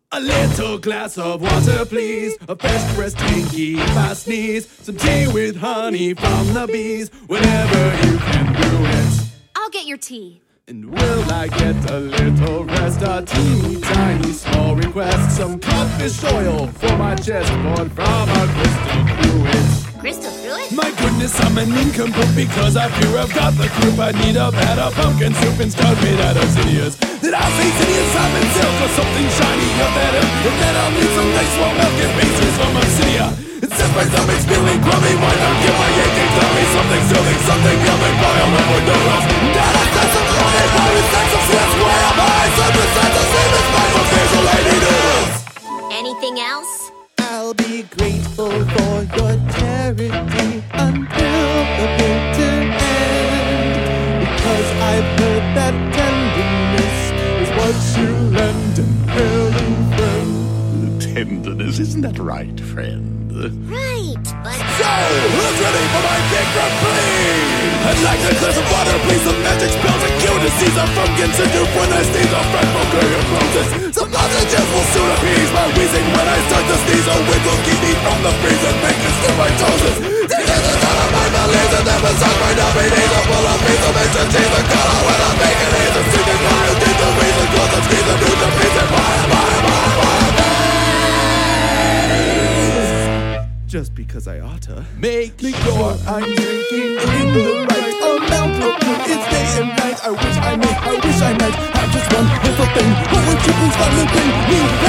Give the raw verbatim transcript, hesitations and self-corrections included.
A little glass of water, please. A fresh pressed tanky if I sneeze. Some tea with honey from the bees. Whenever you can do it. I'll get your tea. And will I get a little rest? A teeny tiny small request. Some codfish oil for my chest. Poured from a crystal cruet. Crystal Fruit? My goodness, I'm an incomplete because I fear I've got the croup. I need a pat of pumpkin soup instead made out of zinnias. That I'll say zinnias, salmon silk or something shiny or better. And then I'll need some nice warm milk and pastries from Obsidia. It sets my stomach feeling crummy. Why not give my aching tummy something soothing, something yummy, boiled up with noodles. Dad, I said some honey, boy, with sex of sweats. Where am I? Some percent the same as my facial lady noodles. Anything else? I'll be grateful for your charity until the bitter end, because I've heard that tenderness is what you lend an erring friend. Tenderness, isn't that right, friend? Right, but... So, who's ready for my big run, please? I'd like to clear some water, please. Some magic spells and cure disease. I'm from Ginsu when I sneeze. I'm from Bulgaria Some lozenges will soon appease my wheezing when I start to sneeze. A wind will keep me from the freeze and make it slip my toes. Take this out of my bellies and then massage my dummy knees. I'm full of beans, I'm extra cheese and color when I'm making it. I'm singing my routine, the reason, cause I'm squeezing through the piece and buy, buy, buy, buy, buy. Just because I oughta. Make Sure, I'm drinking in the right amount of food. It's day and night. I wish I may, I wish I might have just one little thing. But would you please finally bring me